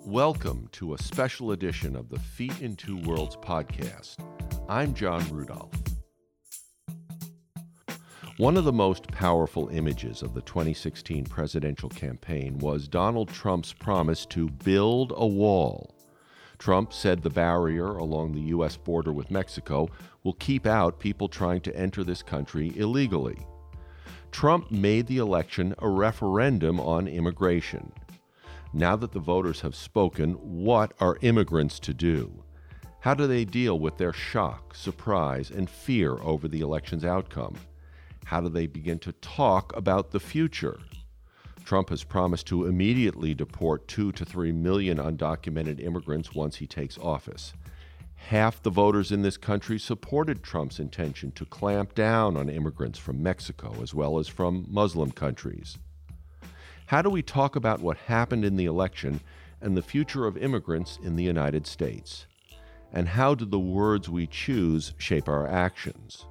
Welcome to a special edition of the Feet in Two Worlds podcast. I'm John Rudolph. One of the most powerful images of the 2016 presidential campaign was Donald Trump's promise to build a wall. Trump said the barrier along the U.S. border with Mexico will keep out people trying to enter this country illegally. Trump made the election a referendum on immigration. Now that the voters have spoken, what are immigrants to do? How do they deal with their shock, surprise, and fear over the election's outcome? How do they begin to talk about the future? Trump has promised to immediately deport 2 to 3 million undocumented immigrants once he takes office. Half the voters in this country supported Trump's intention to clamp down on immigrants from Mexico as well as from Muslim countries. How do we talk about what happened in the election and the future of immigrants in the United States? And how do the words we choose shape our actions?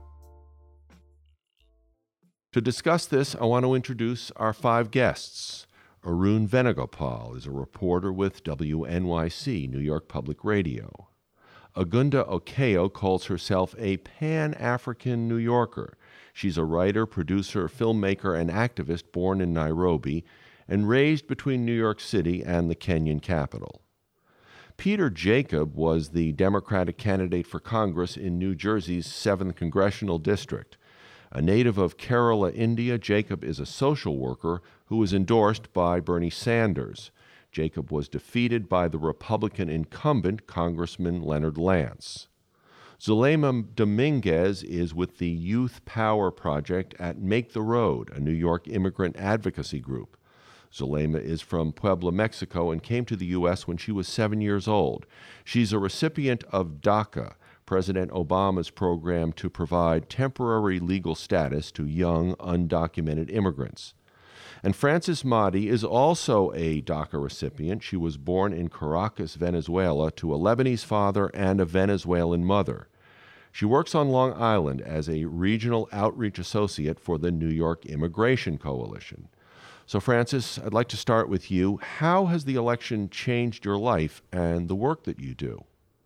To discuss this, I want to introduce our 5 guests. Arun Venugopal is a reporter with WNYC, New York Public Radio. Agunda Okeo calls herself a Pan-African New Yorker. She's a writer, producer, filmmaker, and activist born in Nairobi and raised between New York City and the Kenyan capital. Peter Jacob was the Democratic candidate for Congress in New Jersey's 7th Congressional District. A native of Kerala, India, Jacob is a social worker who was endorsed by Bernie Sanders. Jacob was defeated by the Republican incumbent, Congressman Leonard Lance. Zulema Dominguez is with the Youth Power Project at Make the Road, a New York immigrant advocacy group. Zulema is from Puebla, Mexico, and came to the U.S. when she was 7 years old. She's a recipient of DACA, President Obama's program to provide temporary legal status to young, undocumented immigrants. And Frances Mahdi is also a DACA recipient. She was born in Caracas, Venezuela, to a Lebanese father and a Venezuelan mother. She works on Long Island as a regional outreach associate for the New York Immigration Coalition. So, Frances, I'd like to start with you. How has the election changed your life and the work that you do?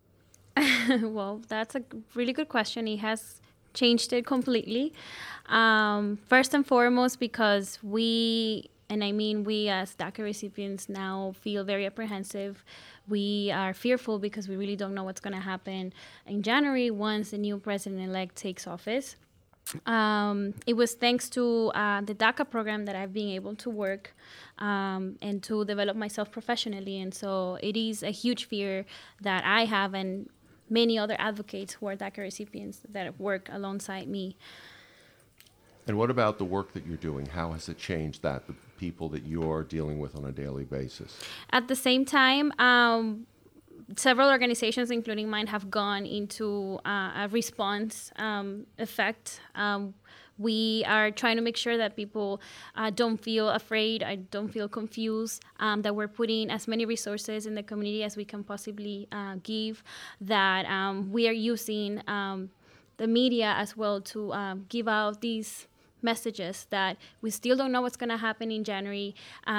Well, that's a really good question. It has changed it completely. First and foremost, because we as DACA recipients now feel very apprehensive. We are fearful because we really don't know what's going to happen in January once the new president-elect takes office. It was thanks to the DACA program that I've been able to work and to develop myself professionally. And so it is a huge fear that I have and many other advocates who are DACA recipients that work alongside me. And what about the work that you're doing? How has it changed that, the people that you're dealing with on a daily basis? At the same time, several organizations, including mine, have gone into a response effect. We are trying to make sure that people don't feel afraid, don't feel confused, that we're putting as many resources in the community as we can possibly give, that we are using the media as well to give out these messages that we still don't know what's going to happen in January.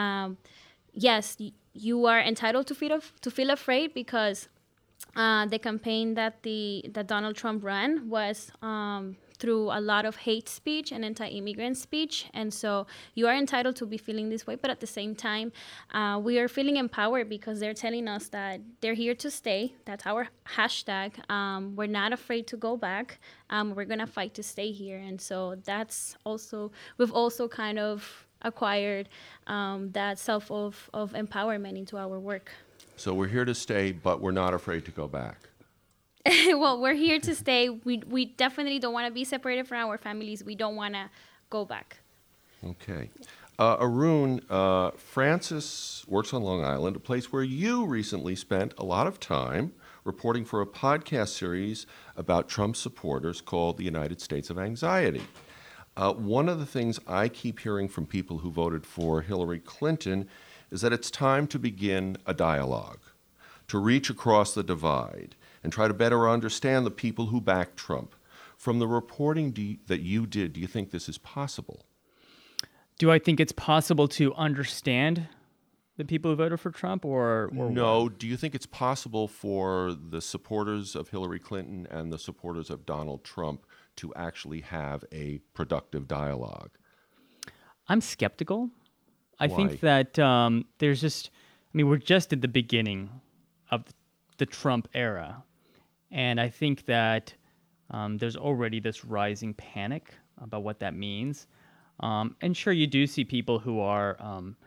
Yes, you are entitled to feel afraid because the campaign that Donald Trump ran was through a lot of hate speech and anti-immigrant speech. And so you are entitled to be feeling this way. But at the same time, we are feeling empowered because they're telling us that they're here to stay. That's our hashtag. We're not afraid to go back. We're going to fight to stay here. And so we've also kind of acquired that self of empowerment into our work. So we're here to stay, but we're not afraid to go back. Well, we're here to stay. We definitely don't want to be separated from our families. We don't want to go back. Okay. Arun, Frances works on Long Island, a place where you recently spent a lot of time reporting for a podcast series about Trump supporters called The United States of Anxiety. One of the things I keep hearing from people who voted for Hillary Clinton is that it's time to begin a dialogue, to reach across the divide and try to better understand the people who back Trump. From the reporting that you did, do you think this is possible? Do I think it's possible to understand the people who voted for Trump, or no? what? Do you think it's possible for the supporters of Hillary Clinton and the supporters of Donald Trump to actually have a productive dialogue? I'm skeptical. I Why? think that there's just, I mean, we're just at the beginning of the Trump era. And I think that there's already this rising panic about what that means. And sure, you do see people who are,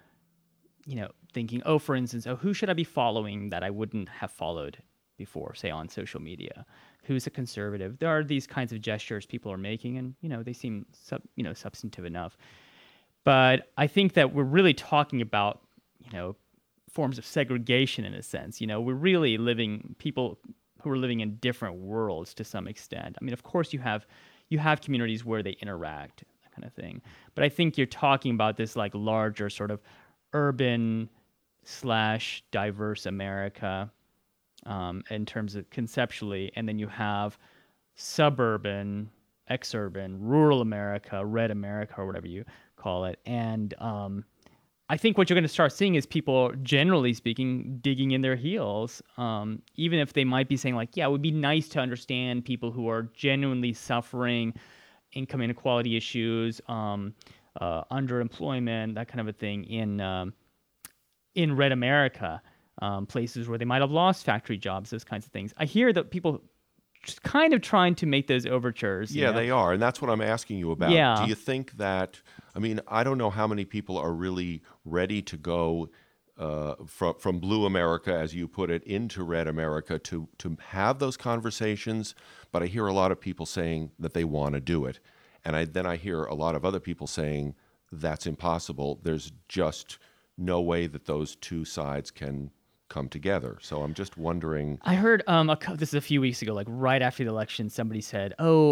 thinking, oh, for instance, who should I be following that I wouldn't have followed before, say, on social media? Who's a conservative? There are these kinds of gestures people are making, and, they seem, substantive enough. But I think that we're really talking about, forms of segregation in a sense. We're really people who are living in different worlds to some extent. I mean, of course, you have communities where they interact, that kind of thing. But I think you're talking about this like larger sort of urban / diverse America in terms of conceptually, and then you have suburban, exurban, rural America, red America, or whatever you call it. And I think what you're going to start seeing is people, generally speaking, digging in their heels, even if they might be saying like, yeah, it would be nice to understand people who are genuinely suffering income inequality issues, underemployment, that kind of a thing in red America, places where they might have lost factory jobs, those kinds of things. I hear that people just kind of trying to make those overtures. Yeah, they are. And that's what I'm asking you about. Yeah. Do you think that, I mean, I don't know how many people are really ready to go from blue America, as you put it, into red America to have those conversations. But I hear a lot of people saying that they want to do it. And then I hear a lot of other people saying that's impossible. There's just no way that those two sides can come together. So I'm just wondering. I heard this is a few weeks ago, like right after the election, somebody said,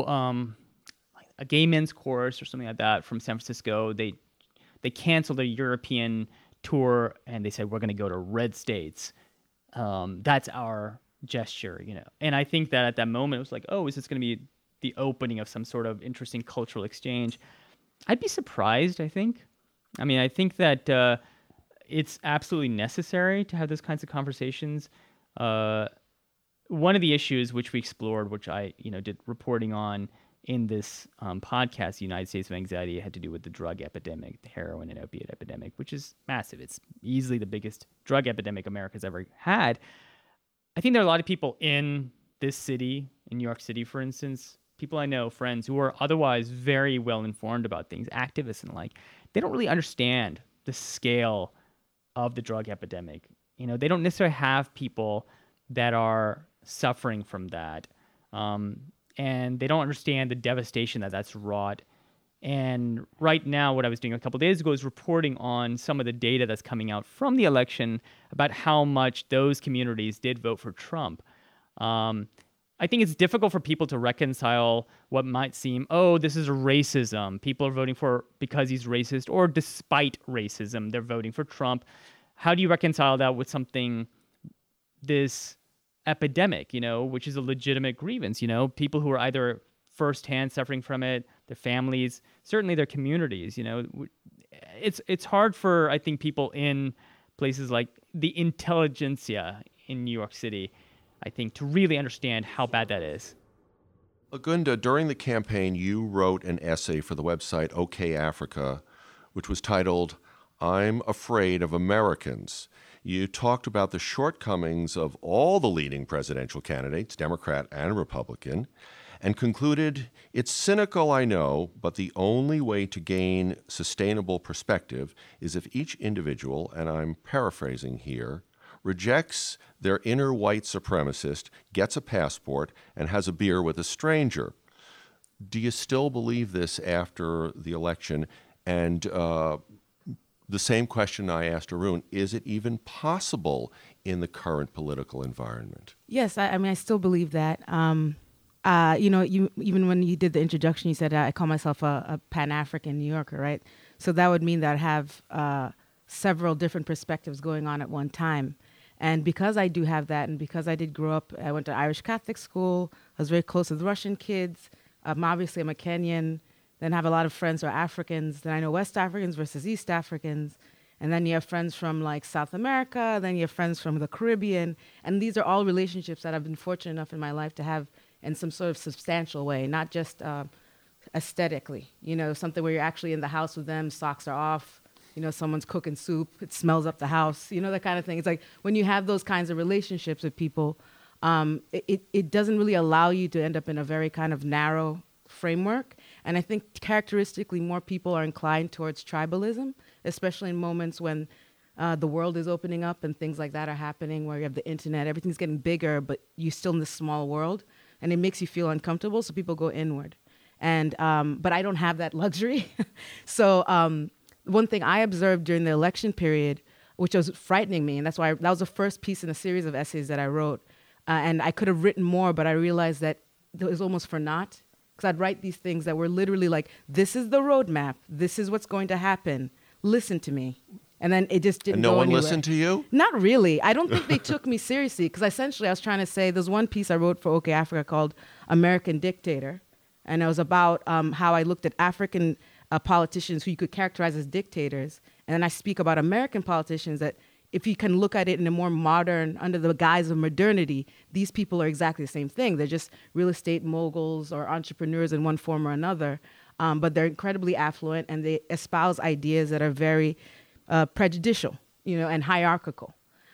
like a gay men's chorus or something like that from San Francisco, they canceled a European tour and they said, we're going to go to red states. That's our gesture, And I think that at that moment it was like, oh, is this going to be the opening of some sort of interesting cultural exchange? I'd be surprised, I think. I mean, I think that it's absolutely necessary to have those kinds of conversations. One of the issues which we explored, which I did reporting on in this podcast, the United States of Anxiety, had to do with the drug epidemic, the heroin and opiate epidemic, which is massive. It's easily the biggest drug epidemic America's ever had. I think there are a lot of people in this city, in New York City, for instance, people I know, friends who are otherwise very well informed about things, activists and like, they don't really understand the scale of the drug epidemic. They don't necessarily have people that are suffering from that. And they don't understand the devastation that that's wrought. And right now, what I was doing a couple of days ago is reporting on some of the data that's coming out from the election about how much those communities did vote for Trump. I think it's difficult for people to reconcile what might seem, oh, this is racism. People are voting for because he's racist, or despite racism, they're voting for Trump. How do you reconcile that with something this epidemic, which is a legitimate grievance, people who are either firsthand suffering from it, their families, certainly their communities, it's hard for, I think, people in places like the intelligentsia in New York City, I think, to really understand how bad that is. Agunda, during the campaign, you wrote an essay for the website OK Africa, which was titled, I'm Afraid of Americans. You talked about the shortcomings of all the leading presidential candidates, Democrat and Republican, and concluded, it's cynical, I know, but the only way to gain sustainable perspective is if each individual, and I'm paraphrasing here, rejects their inner white supremacist, gets a passport, and has a beer with a stranger. Do you still believe this after the election? And the same question I asked Arun, is it even possible in the current political environment? Yes, I still believe that. You even when you did the introduction, you said I call myself a Pan-African New Yorker, right? So that would mean that I have several different perspectives going on at one time. And because I do have that, and because I did grow up, I went to Irish Catholic school, I was very close with Russian kids. Obviously, I'm a Kenyan. Then I have a lot of friends who are Africans. Then I know West Africans versus East Africans. And then you have friends from like South America, then you have friends from the Caribbean. And these are all relationships that I've been fortunate enough in my life to have in some sort of substantial way, not just aesthetically, something where you're actually in the house with them, socks are off, someone's cooking soup, it smells up the house, that kind of thing. It's like when you have those kinds of relationships with people, it doesn't really allow you to end up in a very kind of narrow framework. And I think characteristically more people are inclined towards tribalism, especially in moments when the world is opening up and things like that are happening, where you have the internet, everything's getting bigger, but you're still in this small world, and it makes you feel uncomfortable, so people go inward. And but I don't have that luxury. So one thing I observed during the election period, which was frightening me, and that's why that was the first piece in a series of essays that I wrote, and I could have written more, but I realized that it was almost for naught, because I'd write these things that were literally like, this is the roadmap, this is what's going to happen, listen to me. And then it just didn't go anywhere. And no one listened to you? Not really. I don't think they took me seriously, because essentially I was trying to say, there's one piece I wrote for OK Africa called American Dictator, and it was about how I looked at African politicians who you could characterize as dictators, and then I speak about American politicians that if you can look at it in a more modern, under the guise of modernity, these people are exactly the same thing. They're just real estate moguls or entrepreneurs in one form or another, but they're incredibly affluent, and they espouse ideas that are very prejudicial, and hierarchical.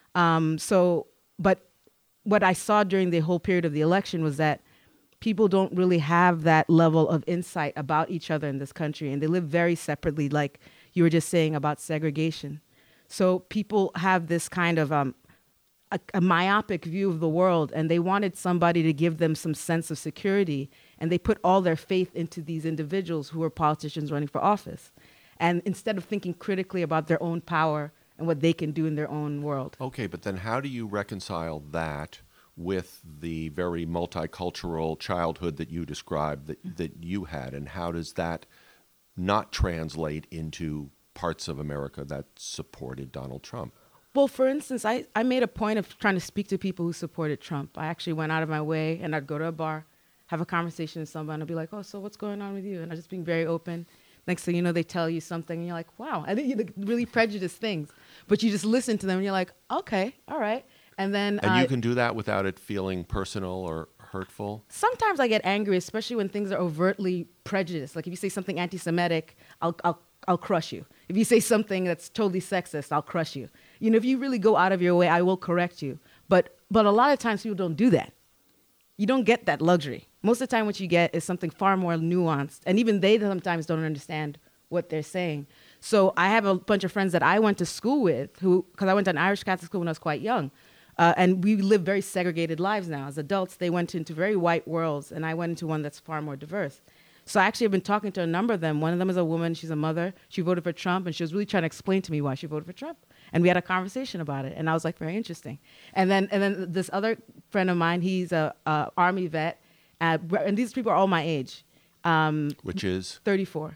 But what I saw during the whole period of the election was that people don't really have that level of insight about each other in this country, and they live very separately, like you were just saying about segregation. So people have this kind of a myopic view of the world, and they wanted somebody to give them some sense of security, and they put all their faith into these individuals who are politicians running for office. And instead of thinking critically about their own power and what they can do in their own world. Okay, but then how do you reconcile that with the very multicultural childhood that you described that you had, and how does that not translate into parts of America that supported Donald Trump? Well, for instance, I made a point of trying to speak to people who supported Trump. I actually went out of my way, and I'd go to a bar, have a conversation with someone, and I'd be like, oh, so what's going on with you? And I was just being very open. Next thing you know, they tell you something, and you're like, wow. I think you really prejudiced things. But you just listen to them, and you're like, okay, all right. And then you can do that without it feeling personal or hurtful? Sometimes I get angry, especially when things are overtly prejudiced. Like if you say something anti-Semitic, I'll crush you. If you say something that's totally sexist, I'll crush you. If you really go out of your way, I will correct you. But a lot of times people don't do that. You don't get that luxury. Most of the time what you get is something far more nuanced. And even they sometimes don't understand what they're saying. So I have a bunch of friends that I went to school with, because I went to an Irish Catholic school when I was quite young. And we live very segregated lives now. As adults, they went into very white worlds, and I went into one that's far more diverse. So I actually have been talking to a number of them. One of them is a woman. She's a mother. She voted for Trump, and she was really trying to explain to me why she voted for Trump. And we had a conversation about it, and I was like, very interesting. And then this other friend of mine, he's a Army vet, and these people are all my age. Which is? 34.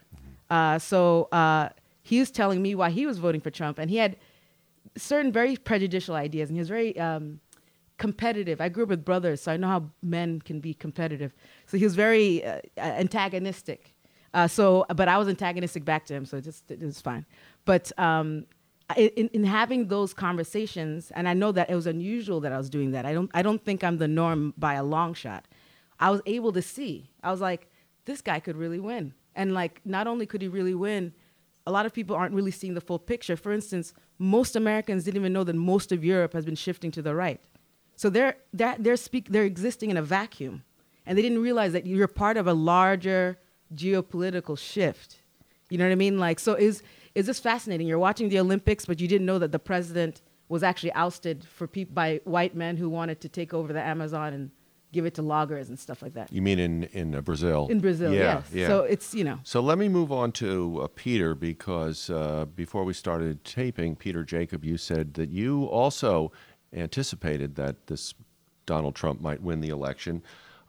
So he was telling me why he was voting for Trump, and he had certain very prejudicial ideas, and he was very competitive. I grew up with brothers, so I know how men can be competitive. So he was very antagonistic. But I was antagonistic back to him, so it was fine. But in having those conversations, and I know that it was unusual that I was doing that. I don't think I'm the norm by a long shot. I was able to see. I was like, this guy could really win. And like, not only could he really win, a lot of people aren't really seeing the full picture. For instance, most Americans didn't even know that most of Europe has been shifting to the right. So they're existing in a vacuum, and they didn't realize that you're part of a larger geopolitical shift. You know what I mean? Like, so is this fascinating? You're watching the Olympics, but you didn't know that the president was actually ousted by white men who wanted to take over the Amazon and give it to loggers and stuff like that. You mean in Brazil? In Brazil, yes. Yeah. So it's, So let me move on to Peter, because before we started taping, Peter Jacob, you said that you also anticipated that this Donald Trump might win the election.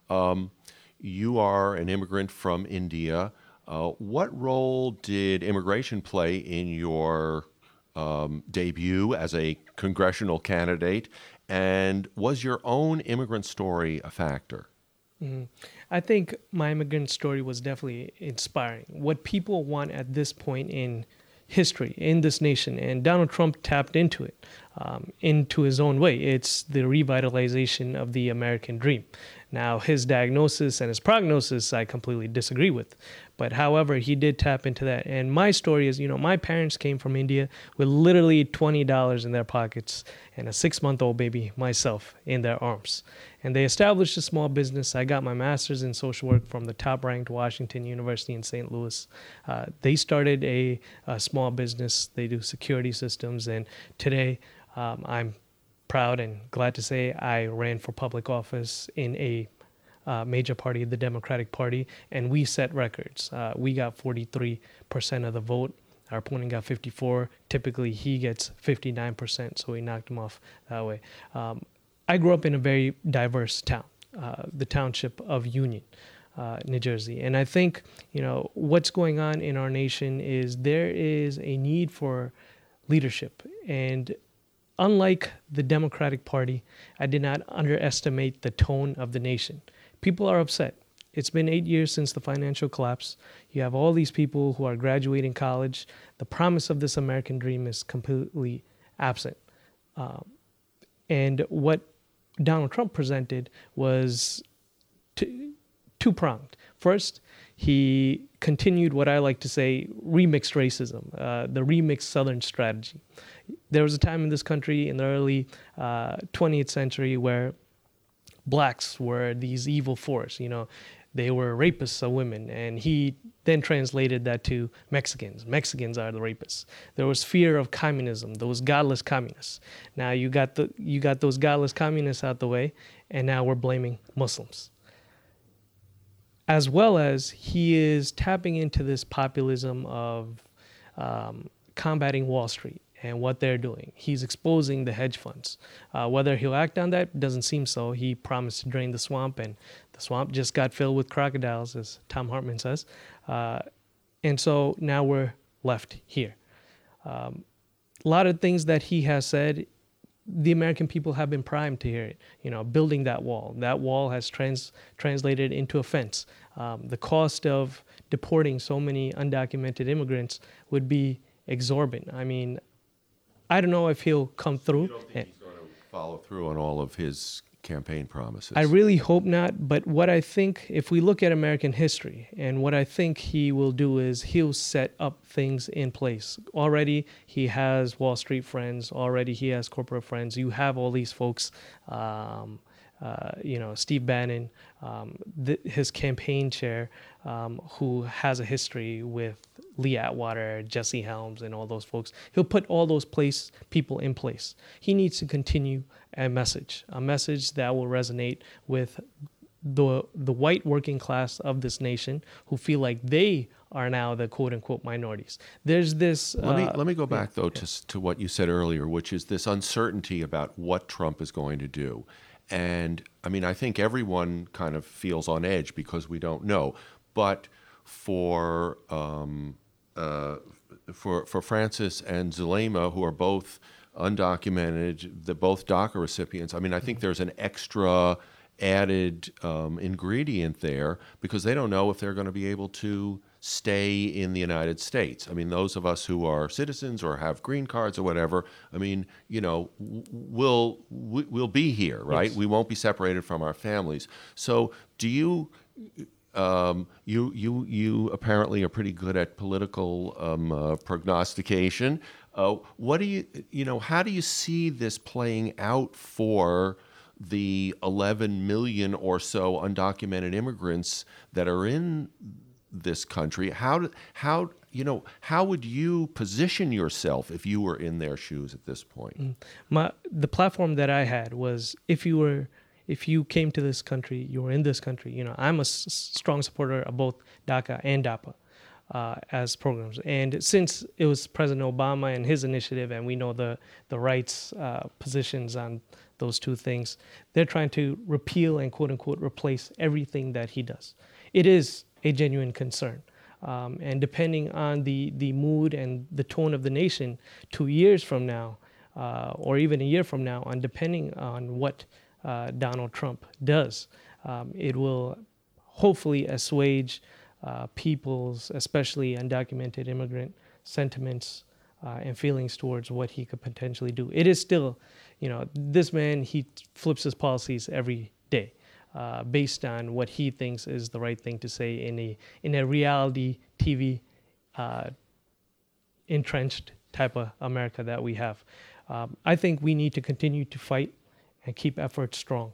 You are an immigrant from India. What role did immigration play in your debut as a congressional candidate? And was your own immigrant story a factor? Mm-hmm. I think my immigrant story was definitely inspiring. What people want at this point in history in this nation, and Donald Trump tapped into it into his own way. It's the revitalization of the American dream. Now, his diagnosis and his prognosis, I completely disagree with. But however, he did tap into that. And my story is, my parents came from India with literally $20 in their pockets and a 6-month-old baby, myself, in their arms. And they established a small business. I got my master's in social work from the top-ranked Washington University in St. Louis. They started a small business. They do security systems. And today, I'm proud and glad to say I ran for public office in a major party, the Democratic Party, and we set records. We got 43% of the vote. Our opponent got 54%. Typically, he gets 59%, so we knocked him off that way. I grew up in a very diverse town, the township of Union, New Jersey. And I think, what's going on in our nation is there is a need for leadership. And unlike the Democratic Party, I did not underestimate the tone of the nation. People are upset. It's been 8 years since the financial collapse. You have all these people who are graduating college. The promise of this American dream is completely absent. And what Donald Trump presented was two-pronged. First, he continued what I like to say, remixed racism, the remixed Southern strategy. There was a time in this country in the early 20th century where blacks were these evil force, they were rapists of women, and he then translated that to Mexicans. Mexicans are the rapists. There was fear of communism, those godless communists. Now you got those godless communists out the way, and now we're blaming Muslims. As well as he is tapping into this populism of combating Wall Street and what they're doing. He's exposing the hedge funds. Whether he'll act on that doesn't seem so. He promised to drain the swamp, and the swamp just got filled with crocodiles, as Thom Hartmann says. And so now we're left here. A lot of things that he has said, the American people have been primed to hear it. Building that wall. That wall has translated into a fence. The cost of deporting so many undocumented immigrants would be exorbitant. I mean, I don't know if he'll come through. You don't think he's going to follow through on all of his campaign promises? I really hope not. But what I think, if we look at American history, and what I think he will do is he'll set up things in place. Already he has Wall Street friends. Already he has corporate friends. You have all these folks, Steve Bannon, his campaign chair, who has a history with Lee Atwater, Jesse Helms, and all those folks. He'll put all those people in place. He needs to continue a message that will resonate with the white working class of this nation who feel like they are now the quote unquote minorities. There's this. Let me go back though to what you said earlier, which is this uncertainty about what Trump is going to do. And I mean, I think everyone kind of feels on edge because we don't know. But for Francis and Zulema, who are both undocumented, they're both DACA recipients, I mean, I think there's an extra added ingredient there because they don't know if they're going to be able to stay in the United States. I mean, those of us who are citizens or have green cards or whatever, I mean, we'll be here, right? Yes. We won't be separated from our families. So do you apparently are pretty good at political prognostication. What do how do you see this playing out for the 11 million or so undocumented immigrants that are in this country? How would you position yourself if you were in their shoes at this point? The platform that I had was if you came to this country, you were in this country. I'm a strong supporter of both DACA and DAPA as programs. And since it was President Obama and his initiative, and we know the rights positions on those two things, they're trying to repeal and quote unquote replace everything that he does. It is a genuine concern. And depending on the mood and the tone of the nation 2 years from now, or even a year from now, and depending on what Donald Trump does, it will hopefully assuage people's, especially undocumented immigrant sentiments and feelings towards what he could potentially do. It is still, this man, he flips his policies every day based on what he thinks is the right thing to say in a reality TV entrenched type of America that we have. I think we need to continue to fight and keep efforts strong.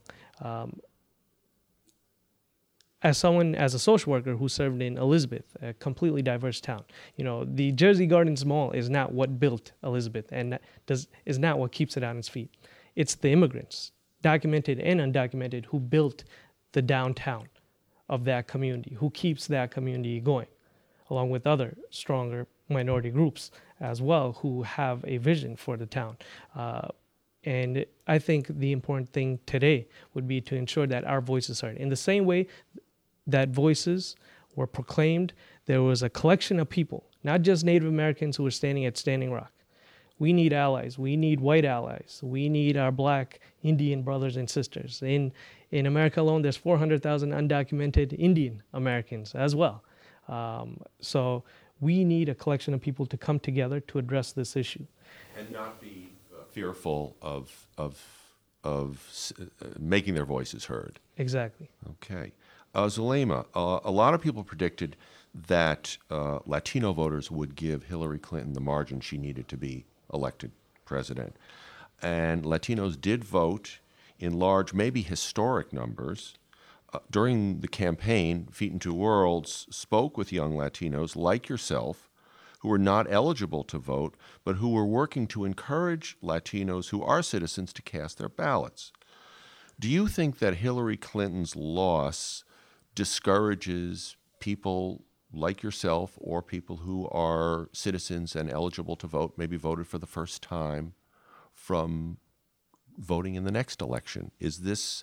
As a social worker who served in Elizabeth, a completely diverse town, the Jersey Gardens Mall is not what built Elizabeth and is not what keeps it on its feet. It's the immigrants, documented and undocumented, who built the downtown of that community, who keeps that community going, along with other stronger minority groups as well who have a vision for the town. And I think the important thing today would be to ensure that our voices are heard. In the same way that voices were proclaimed, there was a collection of people, not just Native Americans who were standing at Standing Rock. We need allies. We need white allies. We need our black Indian brothers and sisters. In America alone, there's 400,000 undocumented Indian Americans as well. So we need a collection of people to come together to address this issue. And not be fearful of making their voices heard. Exactly. Okay. Zulema, a lot of people predicted that Latino voters would give Hillary Clinton the margin she needed to be elected president. And Latinos did vote in large, maybe historic numbers. During the campaign, Feet in Two Worlds spoke with young Latinos like yourself who were not eligible to vote, but who were working to encourage Latinos who are citizens to cast their ballots. Do you think that Hillary Clinton's loss discourages people like yourself or people who are citizens and eligible to vote, maybe voted for the first time, from voting in the next election? Is this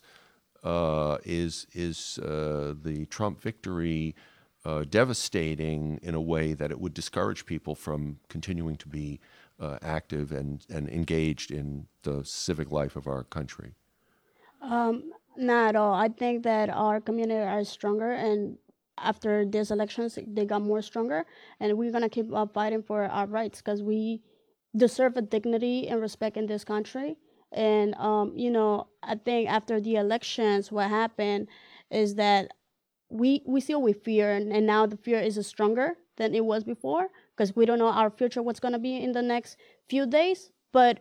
the Trump victory devastating in a way that it would discourage people from continuing to be active and engaged in the civic life of our country? Not at all. I think that our community are stronger, and after these elections, they got more stronger, and we're gonna keep fighting for our rights because we deserve a dignity and respect in this country. And I think after the elections, what happened is that we still with fear, and now the fear is stronger than it was before because we don't know our future, what's gonna be in the next few days. But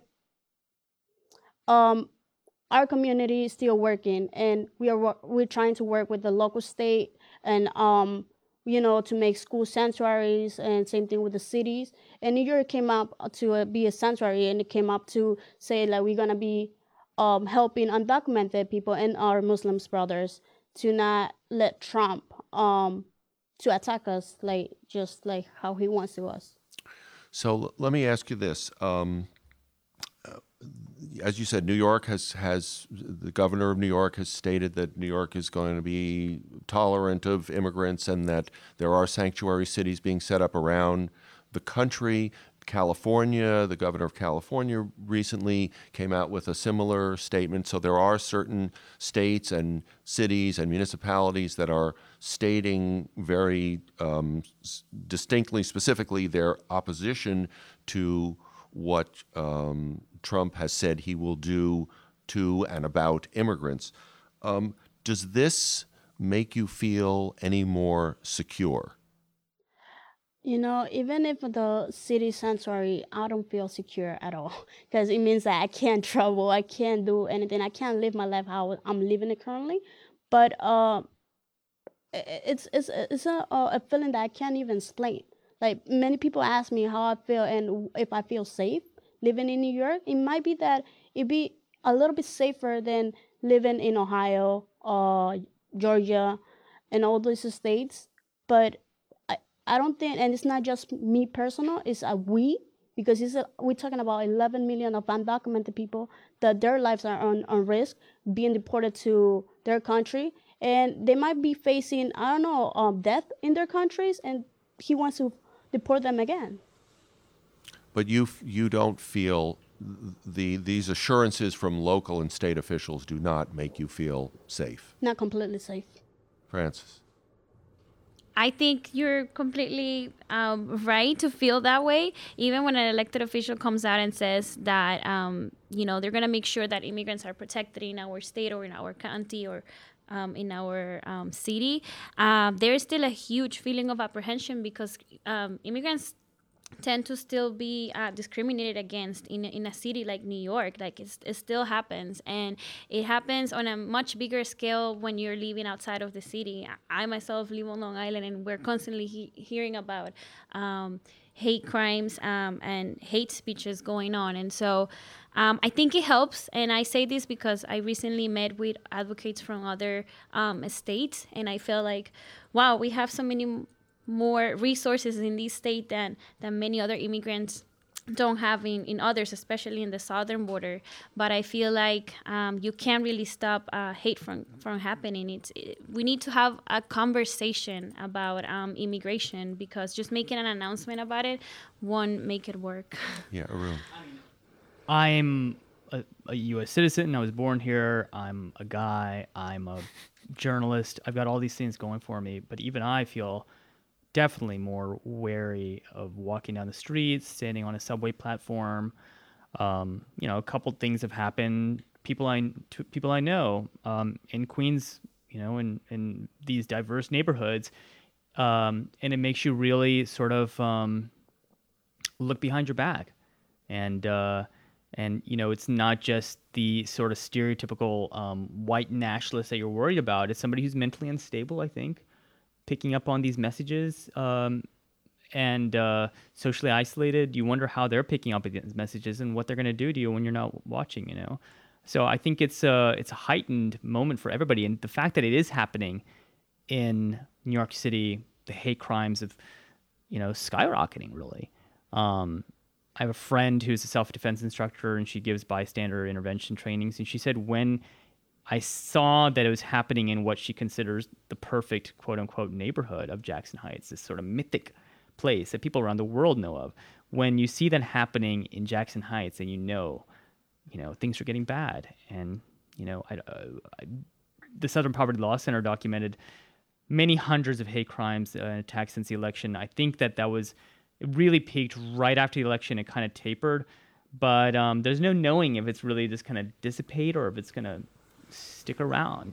our community is still working, and we're trying to work with the local state and to make school sanctuaries, and same thing with the cities. And New York came up to be a sanctuary, and it came up to say like we're gonna be helping undocumented people and our Muslim brothers to not let Trump to attack us just like how he wants to us. So let me ask you this. As you said, New York has the governor of New York has stated that New York is going to be tolerant of immigrants and that there are sanctuary cities being set up around the country. California, the governor of California recently came out with a similar statement. So there are certain states and cities and municipalities that are stating very distinctly, specifically, their opposition to what Trump has said he will do to and about immigrants. Does this make you feel any more secure? Even if the city sanctuary, I don't feel secure at all because it means that I can't travel, I can't do anything, I can't live my life how I'm living it currently. But it's a feeling that I can't even explain. Like many people ask me how I feel and if I feel safe living in New York. It might be that it'd be a little bit safer than living in Ohio, Georgia, and all those states. But I don't think, and it's not just me personal, it's a we, because we're talking about 11 million of undocumented people that their lives are on risk, being deported to their country, and they might be facing, death in their countries, and he wants to deport them again. But you don't feel these assurances from local and state officials do not make you feel safe? Not completely safe. Francis? I think you're completely right to feel that way. Even when an elected official comes out and says that, they're going to make sure that immigrants are protected in our state or in our county or in our city, there is still a huge feeling of apprehension because immigrants tend to still be discriminated against in a city like New York. Like it still happens, and it happens on a much bigger scale when you're living outside of the city. I myself live on Long Island, and we're constantly hearing about hate crimes and hate speeches going on. And so I think it helps, and I say this because I recently met with advocates from other states, and I feel like, wow, we have so many more resources in this state than many other immigrants don't have in others, especially in the southern border. But I feel like you can't really stop hate from happening. We need to have a conversation about immigration, because just making an announcement about it won't make it work. Yeah, Arun. I'm a U.S. citizen. I was born here. I'm a guy. I'm a journalist. I've got all these things going for me. But even I feel definitely more wary of walking down the streets, standing on a subway platform. A couple things have happened. People I know in Queens, in these diverse neighborhoods, and it makes you really sort of look behind your back, and it's not just the sort of stereotypical white nationalist that you're worried about. It's somebody who's mentally unstable, I think, picking up on these messages and socially isolated. You wonder how they're picking up these messages and what they're going to do to you when you're not watching, So I think it's a heightened moment for everybody. And the fact that it is happening in New York City, the hate crimes of, skyrocketing, really. I have a friend who's a self-defense instructor, and she gives bystander intervention trainings. And she said when I saw that it was happening in what she considers the perfect, quote-unquote, neighborhood of Jackson Heights, this sort of mythic place that people around the world know of. When you see that happening in Jackson Heights, and things are getting bad. And, the Southern Poverty Law Center documented many hundreds of hate crimes and attacks since the election. I think that it really peaked right after the election. It kind of tapered. But there's no knowing if it's really just kind of dissipate or if it's going to stick around.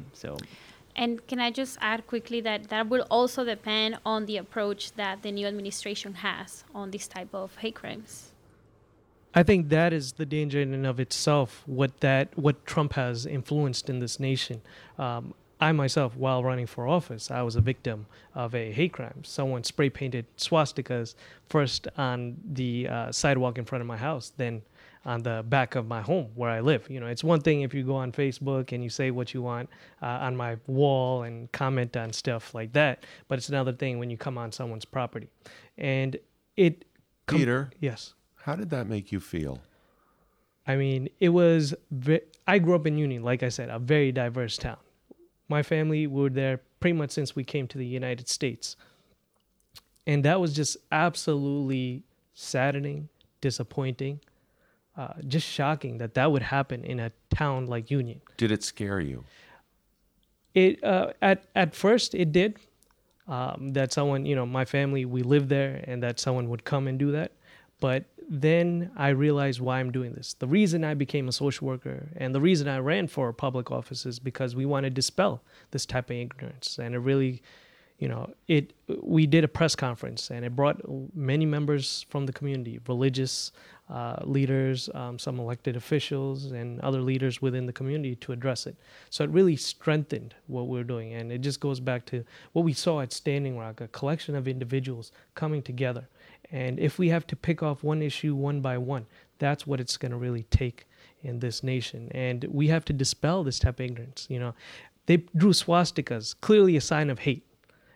And can I just add quickly that will also depend on the approach that the new administration has on this type of hate crimes. I think that is the danger in and of itself, what Trump has influenced in this nation. I myself, while running for office, I was a victim of a hate crime. Someone spray painted swastikas first on the sidewalk in front of my house, then on the back of my home where I live. It's one thing if you go on Facebook and you say what you want on my wall and comment on stuff like that, but it's another thing when you come on someone's property. And Peter? Yes. How did that make you feel? I mean, it was... I grew up in Union, like I said, a very diverse town. My family were there pretty much since we came to the United States. And that was just absolutely saddening, disappointing, just shocking that would happen in a town like Union. Did it scare you? It at first it did. That someone, my family, we lived there, and that someone would come and do that. But then I realized why I'm doing this. The reason I became a social worker and the reason I ran for public office is because we want to dispel this type of ignorance. And it really, we did a press conference, and it brought many members from the community, religious leaders, some elected officials, and other leaders within the community to address it. So it really strengthened what we're doing. And it just goes back to what we saw at Standing Rock, a collection of individuals coming together. And if we have to pick off one issue one by one, that's what it's going to really take in this nation. And we have to dispel this type of ignorance. They drew swastikas, clearly a sign of hate.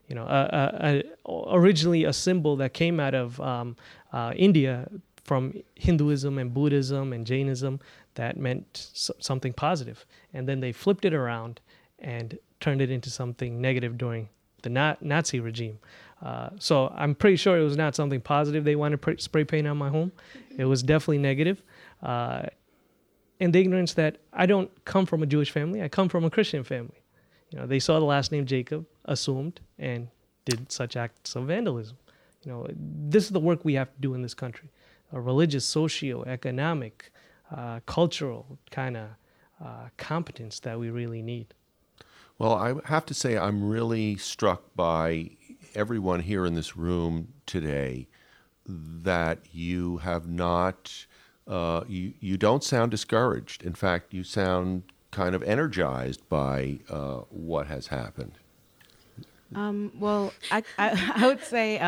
Originally a symbol that came out of India from Hinduism and Buddhism and Jainism that meant something positive. And then they flipped it around and turned it into something negative during the Nazi regime. So I'm pretty sure it was not something positive they wanted to spray paint on my home. It was definitely negative. And the ignorance that I don't come from a Jewish family. I come from a Christian family. They saw the last name Jacob, assumed, and did such acts of vandalism. This is the work we have to do in this country. A religious, socio-economic, cultural kind of competence that we really need. Well, I have to say I'm really struck by everyone here in this room today that you have not, you don't sound discouraged. In fact, you sound kind of energized by what has happened. Well, I would say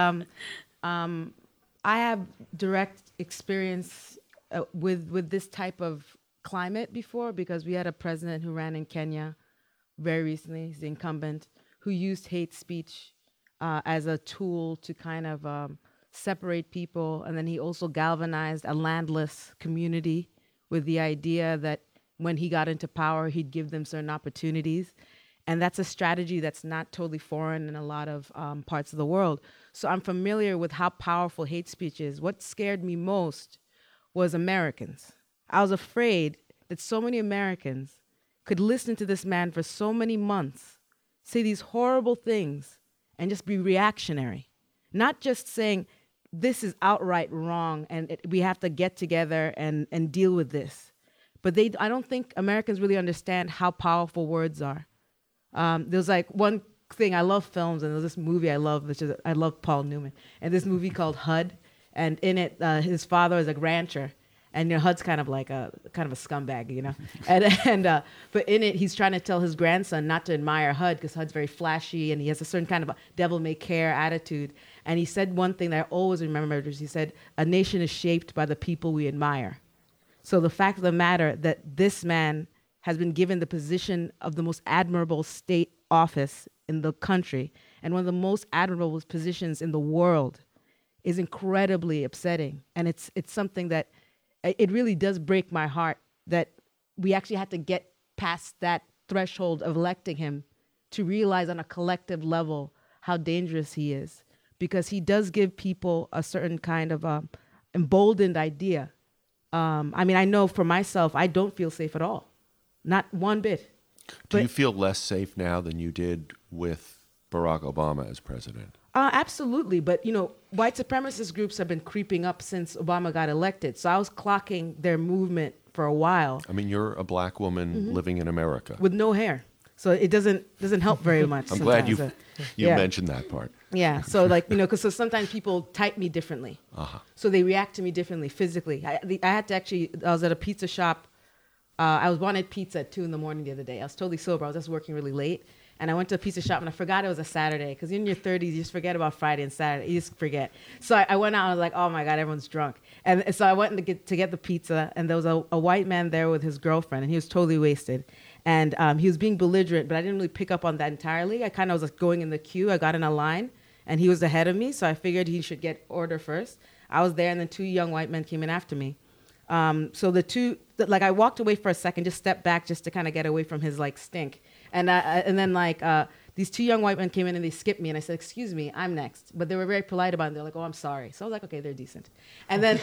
I have direct experience with this type of climate before, because we had a president who ran in Kenya very recently, he's the incumbent, who used hate speech as a tool to kind of separate people. And then he also galvanized a landless community with the idea that when he got into power, he'd give them certain opportunities. And that's a strategy that's not totally foreign in a lot of parts of the world. So I'm familiar with how powerful hate speech is. What scared me most was Americans. I was afraid that so many Americans could listen to this man for so many months, say these horrible things, and just be reactionary. Not just saying, this is outright wrong and we have to get together and deal with this. But I don't think Americans really understand how powerful words are. There's like one thing, I love films, and there's this movie I love, I love Paul Newman, and this movie called HUD, and in it, his father is a rancher, and HUD's kind of like a scumbag, and but in it, he's trying to tell his grandson not to admire HUD because HUD's very flashy, and he has a certain kind of a devil-may-care attitude, and he said one thing that I always remember, he said, a nation is shaped by the people we admire. So the fact of the matter that this man has been given the position of the most admirable state office in the country and one of the most admirable positions in the world is incredibly upsetting. And it's something that it really does break my heart that we actually had to get past that threshold of electing him to realize on a collective level how dangerous he is, because he does give people a certain kind of emboldened idea. I know for myself, I don't feel safe at all. Not one bit. Do you feel less safe now than you did with Barack Obama as president? Absolutely. But, white supremacist groups have been creeping up since Obama got elected. So I was clocking their movement for a while. I mean, you're a black woman living in America. With no hair. So it doesn't help very much. I'm glad you mentioned that part. Yeah. So because sometimes people type me differently. Uh-huh. So they react to me differently physically. I had to I was at a pizza shop. I wanted pizza at 2 a.m. the other day. I was totally sober. I was just working really late. And I went to a pizza shop and I forgot it was a Saturday. Because in your 30s, you just forget about Friday and Saturday. You just forget. So I went out and I was like, oh my God, everyone's drunk. And so I went to get the pizza, and there was a white man there with his girlfriend, and he was totally wasted. And he was being belligerent, but I didn't really pick up on that entirely. I kind of was going in the queue. I got in a line, and he was ahead of me, so I figured he should get order first. I was there, and then 2 young white men came in after me. So I walked away for a second, just stepped back just to kind of get away from his stink. And then these 2 young white men came in and they skipped me, and I said, excuse me, I'm next. But they were very polite about it. They're like, oh, I'm sorry. So I was like, okay, they're decent. And then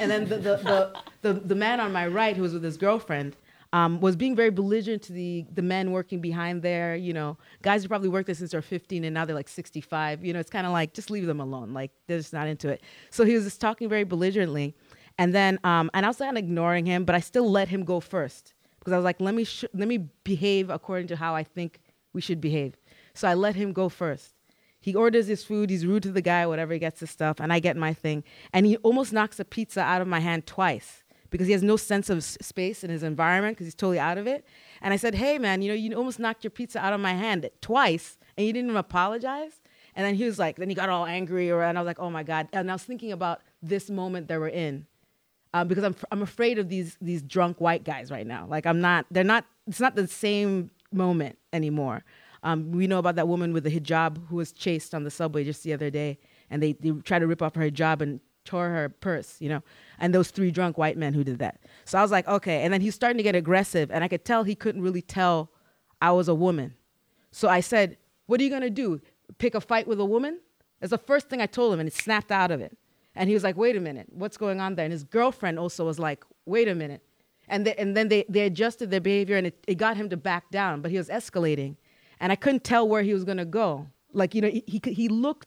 the man on my right, who was with his girlfriend, was being very belligerent to the men working behind there. Guys who probably worked there since they're 15 and now they're 65. It's kind of like, just leave them alone. They're just not into it. So he was just talking very belligerently. And then, and I was kind of ignoring him, but I still let him go first because I was like, let me behave according to how I think we should behave. So I let him go first. He orders his food. He's rude to the guy, whatever, he gets his stuff, and I get my thing. And he almost knocks a pizza out of my hand twice because he has no sense of space in his environment because he's totally out of it. And I said, hey, man, you almost knocked your pizza out of my hand twice, and you didn't even apologize? And then he was like, then he got all angry, and I was like, oh, my God. And I was thinking about this moment that we're in. Because I'm afraid of these drunk white guys right now. It's not the same moment anymore. We know about that woman with the hijab who was chased on the subway just the other day, and they tried to rip off her hijab and tore her purse, and those 3 drunk white men who did that. So I was like, okay. And then he's starting to get aggressive, and I could tell he couldn't really tell I was a woman. So I said, what are you going to do? Pick a fight with a woman? That's the first thing I told him, and he snapped out of it. And he was like, wait a minute, what's going on there? And his girlfriend also was like, wait a minute. And then they adjusted their behavior, and it got him to back down, but he was escalating. And I couldn't tell where he was going to go. He looked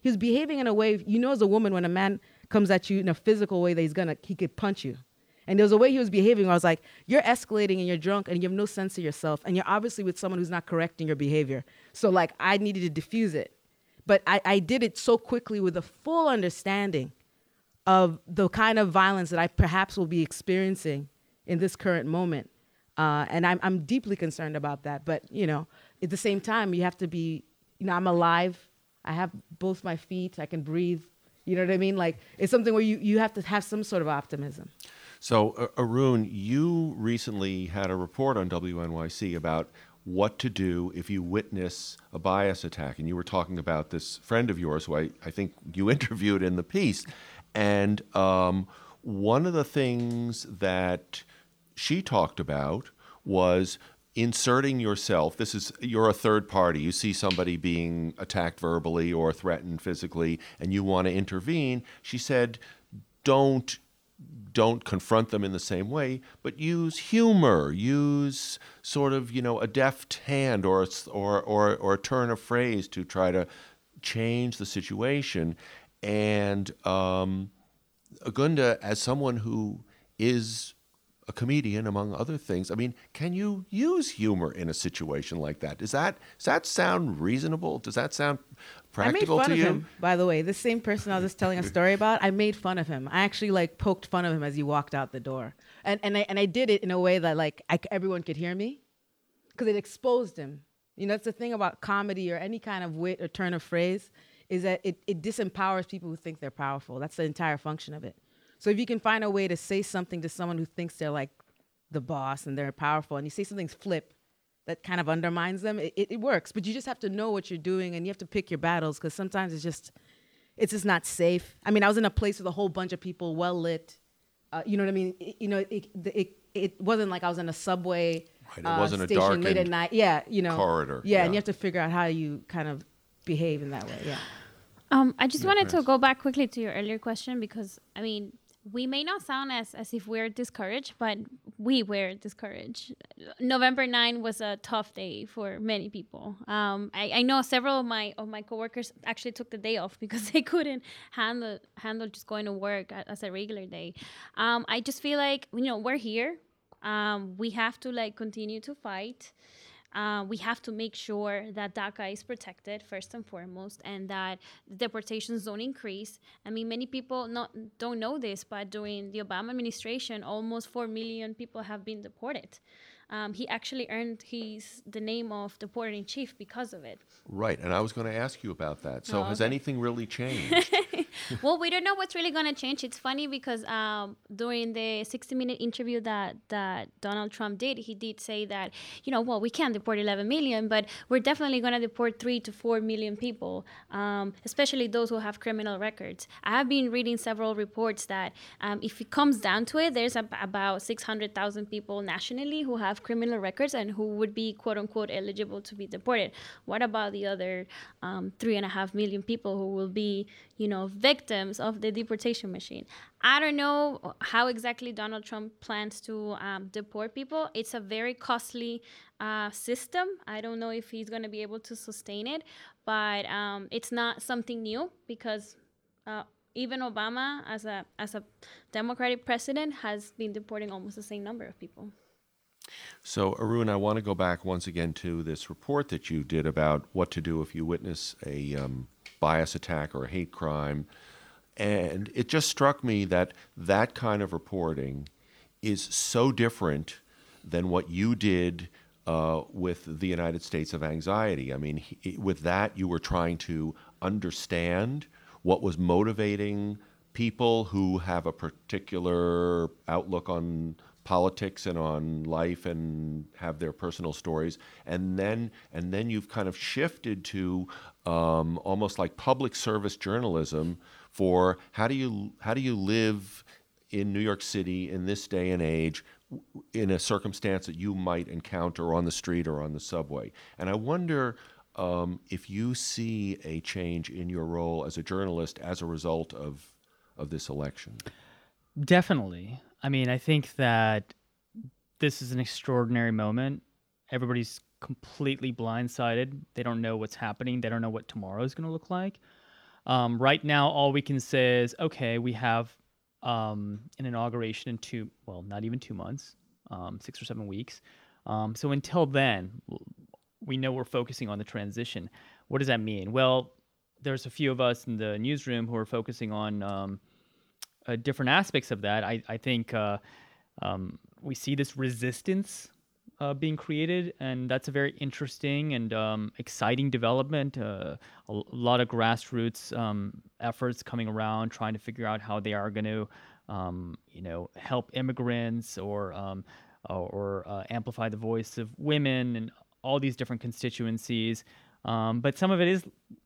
he was behaving in a way, as a woman, when a man comes at you in a physical way that he could punch you. And there was a way he was behaving where I was like, you're escalating and you're drunk and you have no sense of yourself. And you're obviously with someone who's not correcting your behavior. So like I needed to diffuse it. But I did it so quickly with a full understanding of the kind of violence that I perhaps will be experiencing in this current moment. And I'm deeply concerned about that. But, at the same time, you have to be, I'm alive. I have both my feet. I can breathe. You know what I mean? Like, it's something where you have to have some sort of optimism. So, Arun, you recently had a report on WNYC about what to do if you witness a bias attack. And you were talking about this friend of yours who I think you interviewed in the piece. And one of the things that she talked about was inserting yourself. You're a third party. You see somebody being attacked verbally or threatened physically, and you want to intervene. She said, don't confront them in the same way, but use humor, use sort of, a deft hand or a turn of phrase to try to change the situation. And Agunda, as someone who is a comedian, among other things, I mean, can you use humor in a situation like that? Does that sound reasonable? Does that sound practical to you? I made fun of him, by the way. This same person I was just telling a story about, I made fun of him. I actually poked fun of him as he walked out the door. And I did it in a way that everyone could hear me because it exposed him. That's the thing about comedy or any kind of wit or turn of phrase is that it disempowers people who think they're powerful. That's the entire function of it. So if you can find a way to say something to someone who thinks they're like the boss and they're powerful, and you say something flip that kind of undermines them, it works. But you just have to know what you're doing, and you have to pick your battles because sometimes it's just not safe. I mean, I was in a place with a whole bunch of people, well lit. You know what I mean? It wasn't like I was in a subway right. It wasn't station a darkened late at night. Yeah, corridor. Yeah, and you have to figure out how you kind of behave in that way. Yeah. I just wanted to go back quickly to your earlier question because, I mean, we may not sound as if we're discouraged, but we were discouraged. November 9 was a tough day for many people. I know several of my coworkers actually took the day off because they couldn't handle just going to work as a regular day. I just feel like, we're here. We have to continue to fight. We have to make sure that DACA is protected first and foremost, and that deportations don't increase. I mean, many people don't know this, but during the Obama administration, almost 4 million people have been deported. He actually earned the name of deported in chief because of it. Right, and I was going to ask you about that. So has anything really changed? Well, we don't know what's really going to change. It's funny because during the 60-minute interview that Donald Trump did, he did say that, we can't deport 11 million, but we're definitely going to deport 3 to 4 million people, especially those who have criminal records. I have been reading several reports that if it comes down to it, there's about 600,000 people nationally who have criminal records and who would be quote unquote eligible to be deported. What about the other 3.5 million people who will be, victims of the deportation machine? I don't know how exactly Donald Trump plans to deport people. It's a very costly system. I don't know if he's going to be able to sustain it, but it's not something new because even Obama, as a Democratic president, has been deporting almost the same number of people. So, Arun, I want to go back once again to this report that you did about what to do if you witness a bias attack or a hate crime. And it just struck me that kind of reporting is so different than what you did with the United States of Anxiety. I mean, with that, you were trying to understand what was motivating people who have a particular outlook on politics and on life and have their personal stories, and then you've kind of shifted to almost like public service journalism for how do you live in New York City in this day and age in a circumstance that you might encounter on the street or on the subway. And I wonder if you see a change in your role as a journalist as a result of this election. Definitely. I mean, I think that this is an extraordinary moment. Everybody's completely blindsided. They don't know what's happening. They don't know what tomorrow is going to look like. Right now, all we can say is, okay, we have an inauguration in not even 2 months, 6 or 7 weeks. So until then, we know we're focusing on the transition. What does that mean? Well, there's a few of us in the newsroom who are focusing on different aspects of that. I think we see this resistance being created, and that's a very interesting and exciting development. A lot of grassroots efforts coming around, trying to figure out how they are going to, help immigrants or amplify the voice of women and all these different constituencies. But some of it is,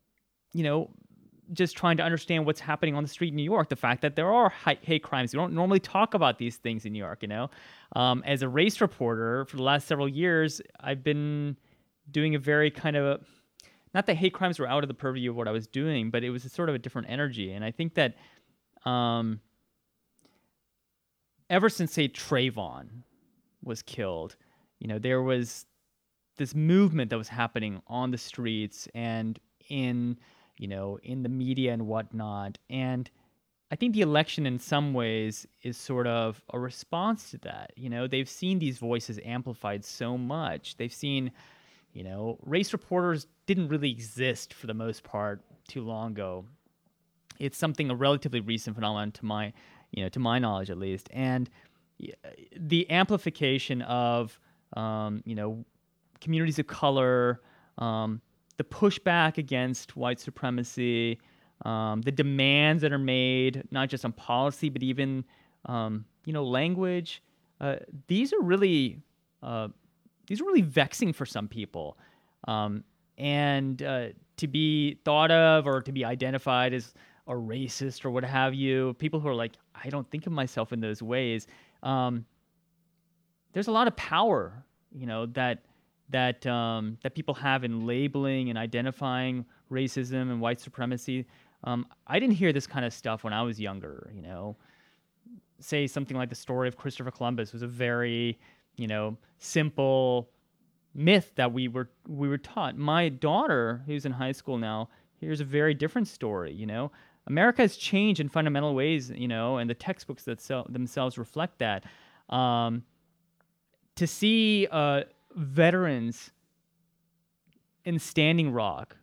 just trying to understand what's happening on the street in New York. The fact that there are hate crimes. We don't normally talk about these things in New York, As a race reporter for the last several years, I've been doing a very kind of, not that hate crimes were out of the purview of what I was doing, but it was a sort of a different energy. And I think that ever since, say, Trayvon was killed, there was this movement that was happening on the streets and in the media and whatnot. And I think the election in some ways is sort of a response to that. They've seen these voices amplified so much. They've seen, race reporters didn't really exist for the most part too long ago. It's a relatively recent phenomenon to my knowledge at least. And the amplification of, communities of color, the pushback against white supremacy, the demands that are made, not just on policy, but even, language. These are really vexing for some people. And to be thought of or to be identified as a racist or what have you, people who are like, I don't think of myself in those ways. There's a lot of power, that people have in labeling and identifying racism and white supremacy. I didn't hear this kind of stuff when I was younger. Say something like the story of Christopher Columbus was a very, simple myth that we were taught. My daughter, who's in high school now, hears a very different story. America has changed in fundamental ways, and the textbooks that themselves reflect that. To see veterans in Standing Rock,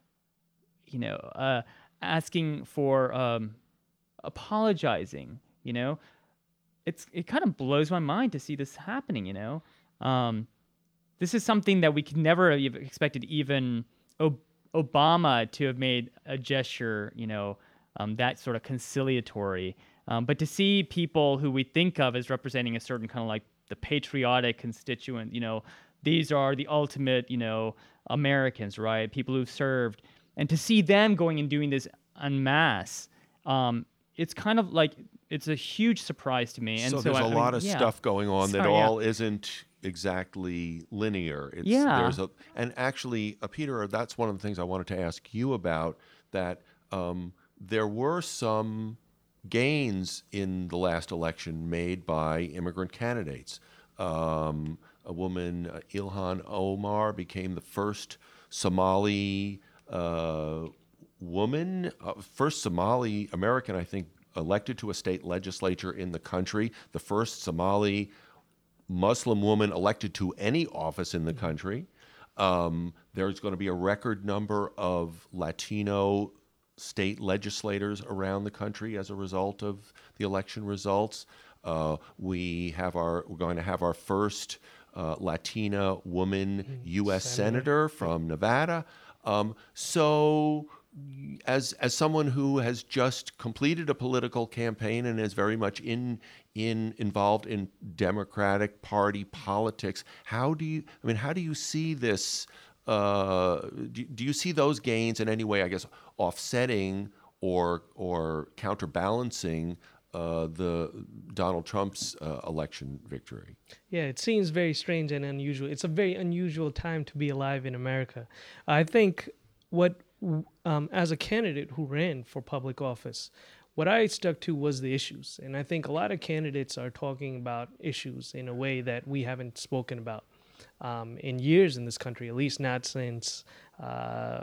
asking for apologizing, it kind of blows my mind to see this happening. This is something that we could never have expected even Obama to have made a gesture, that sort of conciliatory. But to see people who we think of as representing a certain kind of like the patriotic constituent, these are the ultimate, Americans, right? People who've served. And to see them going and doing this en masse, it's kind of like, it's a huge surprise to me. And so there's a lot of stuff going on that all isn't exactly linear. And actually, Peter, that's one of the things I wanted to ask you about, that there were some gains in the last election made by immigrant candidates. A woman, Ilhan Omar, became the first Somali woman, first Somali American, I think, elected to a state legislature in the country, the first Somali Muslim woman elected to any office in the country. There's going to be a record number of Latino state legislators around the country as a result of the election results. We're going to have our first Latina woman U.S. Senator from Nevada. So as someone who has just completed a political campaign and is very much involved in Democratic Party politics, how do you see this? Do you see those gains in any way, I guess, offsetting or counterbalancing the Donald Trump's election victory? Yeah, it seems very strange and unusual. It's a very unusual time to be alive in America. I think as a candidate who ran for public office, what I stuck to was the issues. And I think a lot of candidates are talking about issues in a way that we haven't spoken about in years in this country, at least not since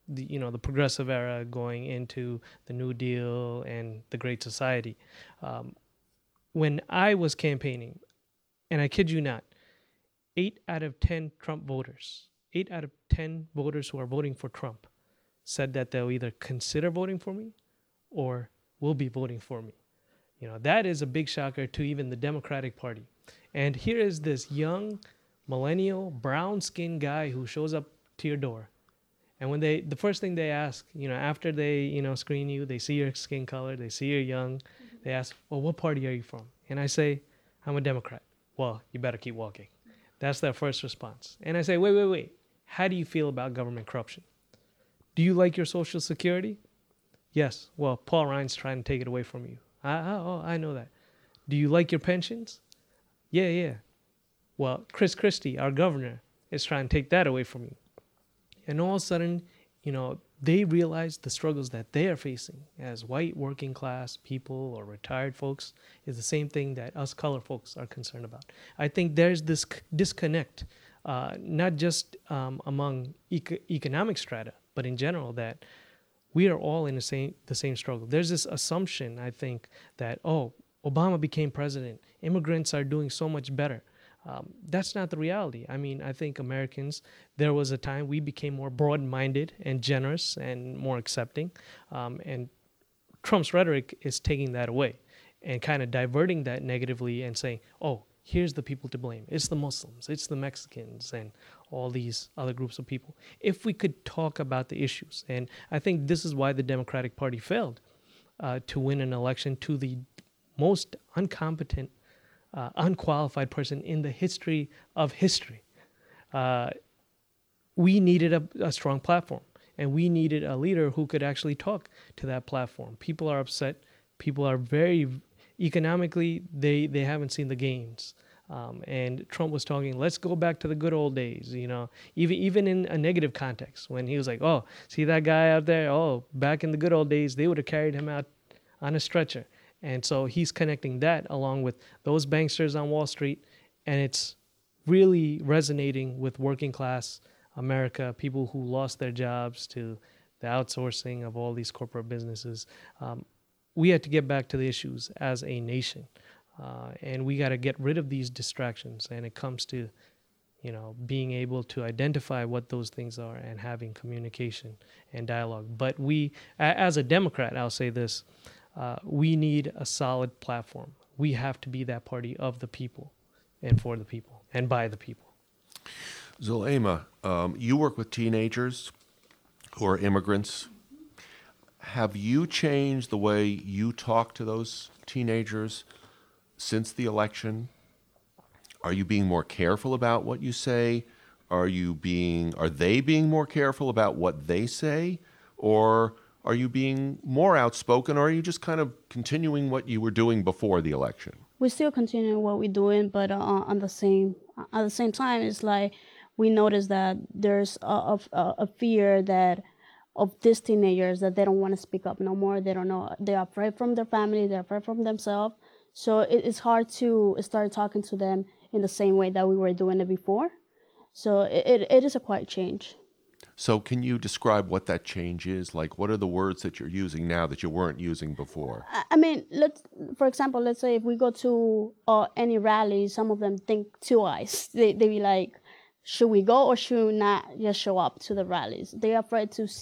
the progressive era going into the New Deal and the Great Society. When I was campaigning, and I kid you not, 8 out of 10 Trump voters, 8 out of 10 voters who are voting for Trump said that they'll either consider voting for me or will be voting for me. That is a big shocker to even the Democratic Party. And here is this young, millennial, brown-skinned guy who shows up to your door. And when the first thing they ask, after they, screen you, they see your skin color, they see you're young, they ask, well, what party are you from? And I say, I'm a Democrat. Well, you better keep walking. That's their first response. And I say, wait. How do you feel about government corruption? Do you like your Social Security? Yes. Well, Paul Ryan's trying to take it away from you. I know that. Do you like your pensions? Yeah. Well, Chris Christie, our governor, is trying to take that away from you. And all of a sudden, they realize the struggles that they are facing as white working class people or retired folks is the same thing that us color folks are concerned about. I think there's this disconnect, not just among economic strata, but in general, that we are all in the same struggle. There's this assumption, I think, that, Obama became president, immigrants are doing so much better. That's not the reality. I mean, I think Americans, there was a time we became more broad-minded and generous and more accepting. And Trump's rhetoric is taking that away and kind of diverting that negatively and saying, here's the people to blame. It's the Muslims, it's the Mexicans, and all these other groups of people. If we could talk about the issues, and I think this is why the Democratic Party failed to win an election to the most incompetent, unqualified person in the history of history. We needed a strong platform, and we needed a leader who could actually talk to that platform. People are upset. People are very, economically, they haven't seen the gains. And Trump was talking, let's go back to the good old days, even in a negative context, when he was like, see that guy out there? Back in the good old days, they would have carried him out on a stretcher. And so he's connecting that along with those banksters on Wall Street, and it's really resonating with working class America, people who lost their jobs to the outsourcing of all these corporate businesses. We had to get back to the issues as a nation, and we got to get rid of these distractions. And it comes to, being able to identify what those things are and having communication and dialogue. But we, as a Democrat, I'll say this, we need a solid platform. We have to be that party of the people and for the people and by the people. Zulema, you work with teenagers who are immigrants. Have you changed the way you talk to those teenagers since the election? Are you being more careful about what you say? Are they being more careful about what they say? Or are you being more outspoken, or are you just kind of continuing what you were doing before the election? We're still continuing what we're doing, but at the same time, it's like we notice that there's a fear that of these teenagers that they don't want to speak up no more. They don't know. They're afraid from their family. They're afraid from themselves. So it's hard to start talking to them in the same way that we were doing it before. So it is a quite change. So can you describe what that change is? Like, what are the words that you're using now that you weren't using before? I mean, for example, let's say if we go to any rally, some of them think twice. They be like, should we go or should we not just show up to the rallies? They're afraid to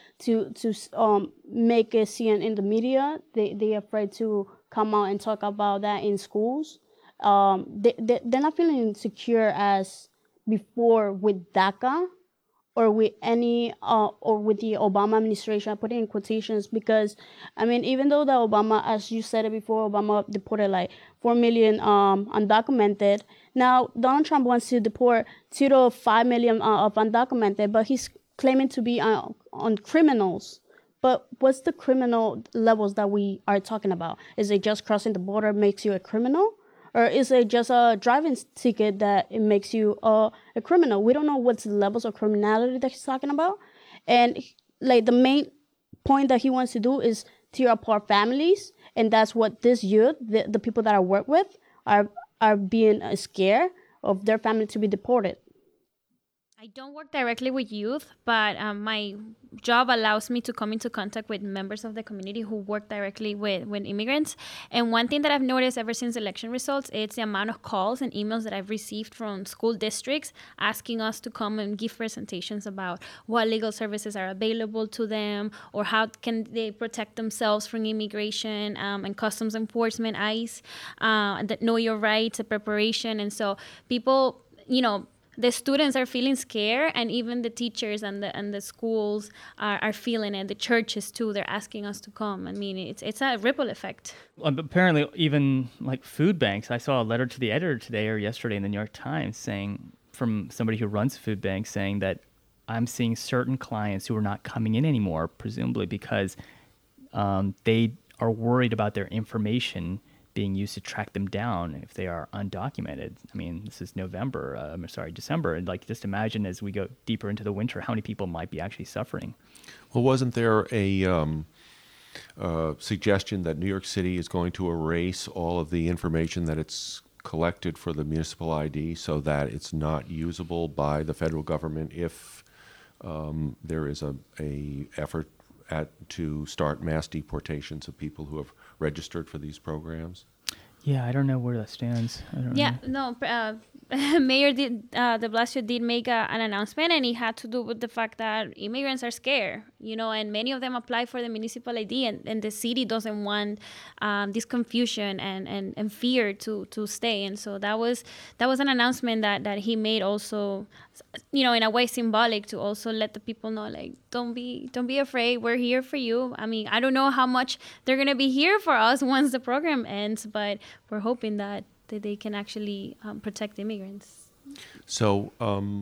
make a scene in the media. They're afraid to come out and talk about that in schools. They're not feeling secure as before with DACA or with any or with the Obama administration. I put it in quotations because, I mean, even though the Obama, as you said it before, Obama deported like 4 million undocumented. Now Donald Trump wants to deport 2 to 5 million of undocumented, but he's claiming to be on criminals. But what's the criminal levels that we are talking about? Is it just crossing the border makes you a criminal? Or is it just a driving ticket that it makes you a criminal? We don't know what's the levels of criminality that he's talking about. And like the main point that he wants to do is tear apart families. And that's what this youth, the people that I work with, are being scared of their family to be deported. I don't work directly with youth, but my job allows me to come into contact with members of the community who work directly with immigrants. And one thing that I've noticed ever since election results, it's the amount of calls and emails that I've received from school districts asking us to come and give presentations about what legal services are available to them, or how can they protect themselves from immigration and customs enforcement, ICE, that know your rights, the preparation. And so people, the students are feeling scared, and even the teachers and the schools are feeling it. The churches too, they're asking us to come. I mean, it's a ripple effect. Apparently, even like food banks. I saw a letter to the editor today or yesterday in the New York Times saying, from somebody who runs food banks, saying that I'm seeing certain clients who are not coming in anymore, presumably because they are worried about their information being used to track them down if they are undocumented. I mean, this is December. And just imagine as we go deeper into the winter, how many people might be actually suffering. Well, wasn't there a suggestion that New York City is going to erase all of the information that it's collected for the municipal ID so that it's not usable by the federal government if there is a effort to start mass deportations of people who have registered for these programs? Yeah, I don't know where that stands. Mayor de Blasio did make an announcement, and it had to do with the fact that immigrants are scared, and many of them apply for the municipal ID, and the city doesn't want this confusion and fear to stay. And so that was an announcement that he made also, in a way symbolic, to also let the people know, don't be afraid. We're here for you. I mean, I don't know how much they're going to be here for us once the program ends, but we're hoping that they can actually protect immigrants. So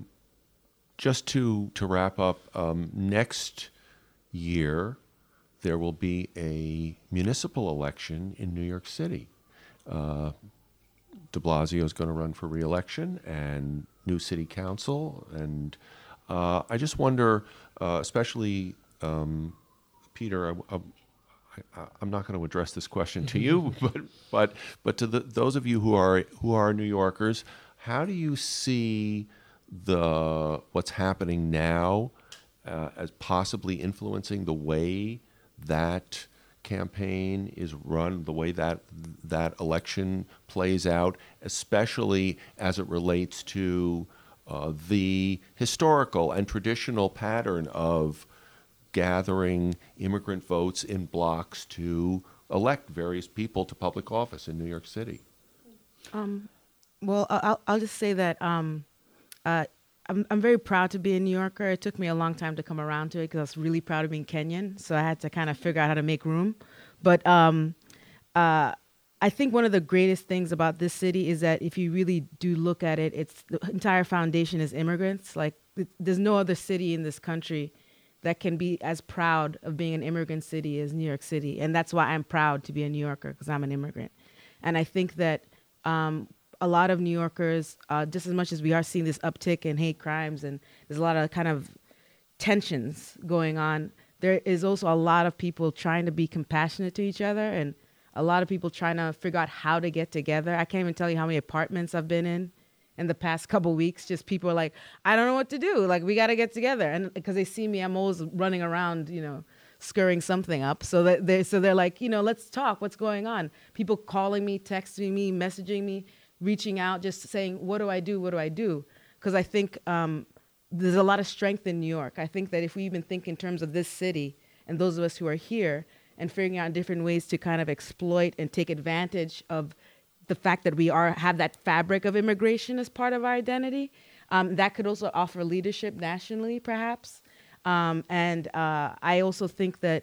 just to wrap up, next year there will be a municipal election in New York City. De Blasio is going to run for re-election, and new city council. And I just wonder, especially Peter, I'm not going to address this question to you, but to those of you who are New Yorkers, how do you see what's happening now as possibly influencing the way that campaign is run, the way that election plays out, especially as it relates to the historical and traditional pattern of gathering immigrant votes in blocks to elect various people to public office in New York City? Well, I'll just say that I'm very proud to be a New Yorker. It took me a long time to come around to it because I was really proud of being Kenyan, so I had to kind of figure out how to make room. But I think one of the greatest things about this city is that if you really do look at it, it's the entire foundation is immigrants. There's no other city in this country that can be as proud of being an immigrant city as New York City. And that's why I'm proud to be a New Yorker, because I'm an immigrant. And I think that a lot of New Yorkers, just as much as we are seeing this uptick in hate crimes and there's a lot of kind of tensions going on, there is also a lot of people trying to be compassionate to each other, and a lot of people trying to figure out how to get together. I can't even tell you how many apartments I've been in the past couple weeks. Just people are like, I don't know what to do. We got to get together. And because they see me, I'm always running around, scurrying something up. So they're like, let's talk. What's going on? People calling me, texting me, messaging me, reaching out, just saying, what do I do? What do I do? Because I think there's a lot of strength in New York. I think that if we even think in terms of this city and those of us who are here and figuring out different ways to kind of exploit and take advantage of the fact that we have that fabric of immigration as part of our identity, that could also offer leadership nationally, perhaps. And I also think that,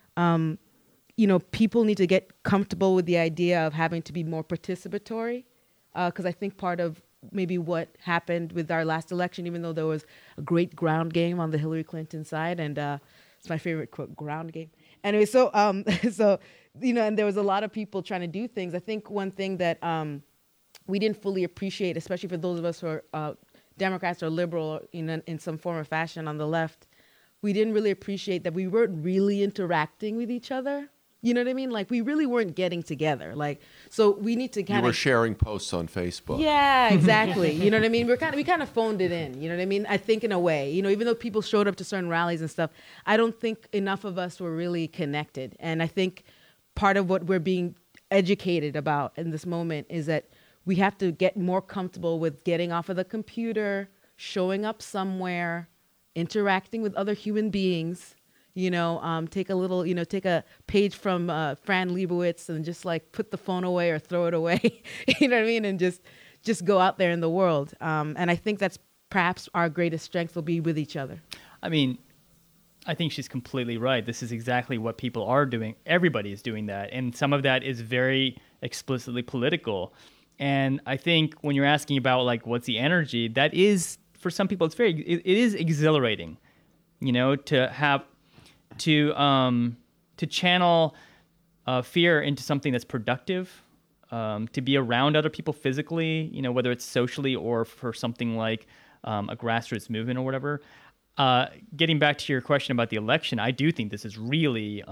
people need to get comfortable with the idea of having to be more participatory, because I think part of maybe what happened with our last election, even though there was a great ground game on the Hillary Clinton side, and it's my favorite quote, ground game. Anyway, so and there was a lot of people trying to do things. I think one thing that we didn't fully appreciate, especially for those of us who are Democrats or liberal in some form or fashion on the left, we didn't really appreciate that we weren't really interacting with each other. You know what I mean? Like, we really weren't getting together. Like, so we need to You kind were of sharing posts on Facebook. Yeah, exactly. You know what I mean? We kind of phoned it in. You know what I mean? I think in a way, you know, even though people showed up to certain rallies and stuff, I don't think enough of us were really connected. And I think part of what we're being educated about in this moment is that we have to get more comfortable with getting off of the computer, showing up somewhere, interacting with other human beings. You know, take a page from Fran Lebowitz and just like put the phone away or throw it away. You know what I mean? And just go out there in the world. And I think that's perhaps our greatest strength will be with each other. I mean, I think she's completely right. This is exactly what people are doing. Everybody is doing that. And some of that is very explicitly political. And I think when you're asking about like, what's the energy, that is, for some people, it is exhilarating, you know, to have, to channel fear into something that's productive, to be around other people physically, you know, whether it's socially or for something like a grassroots movement or whatever. Getting back to your question about the election, I do think this is really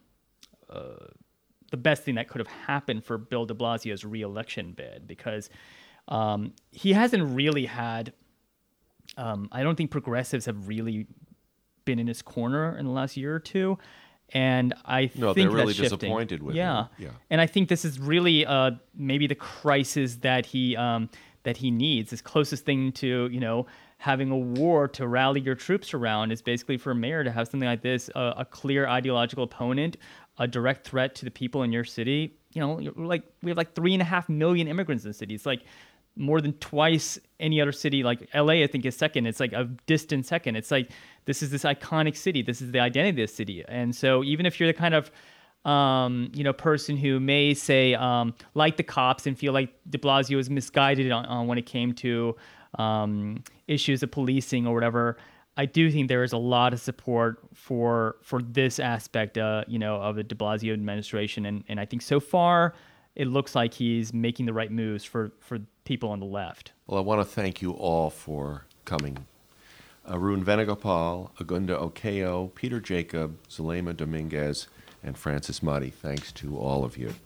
the best thing that could have happened for Bill de Blasio's re-election bid, because he hasn't really had, I don't think progressives have really been in his corner in the last year or two. And I think they're really that's shifting. disappointed with him. Yeah. And I think this is really maybe the crisis that he needs. His closest thing to, you know, having a war to rally your troops around is basically for a mayor to have something like this, a clear ideological opponent, a direct threat to the people in your city. You know, we have like 3.5 million immigrants in the city. It's like more than twice any other city. Like LA, I think, is second. It's like a distant second. It's like, this is this iconic city. This is the identity of the city. And so even if you're the kind of, you know, person who may say, like the cops and feel like de Blasio is misguided on when it came to issues of policing or whatever, I do think there is a lot of support for this aspect, you know, of the de Blasio administration. And I think so far, it looks like he's making the right moves for people on the left. Well, I want to thank you all for coming. Arun Venugopal, Agunda Okeo, Peter Jacob, Zulema Dominguez, and Francis Motti. Thanks to all of you.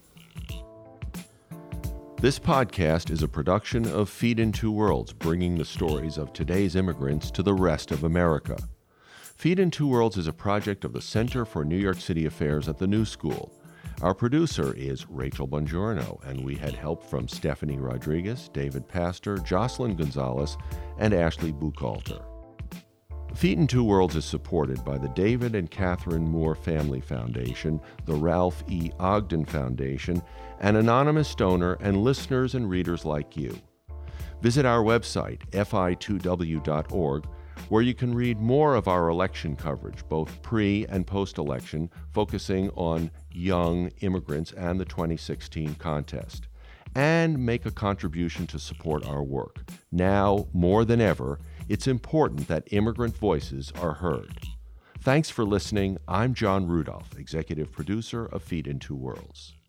This podcast is a production of Feed in Two Worlds, bringing the stories of today's immigrants to the rest of America. Feed in Two Worlds is a project of the Center for New York City Affairs at the New School. Our producer is Rachel Bongiorno, and we had help from Stephanie Rodriguez, David Pastor, Jocelyn Gonzalez, and Ashley Buchalter. Feet in Two Worlds is supported by the David and Catherine Moore Family Foundation, the Ralph E. Ogden Foundation, an anonymous donor, and listeners and readers like you. Visit our website, fi2w.org, where you can read more of our election coverage, both pre- and post-election, focusing on young immigrants and the 2016 contest, and make a contribution to support our work. Now, more than ever, it's important that immigrant voices are heard. Thanks for listening. I'm John Rudolph, executive producer of Feed in Two Worlds.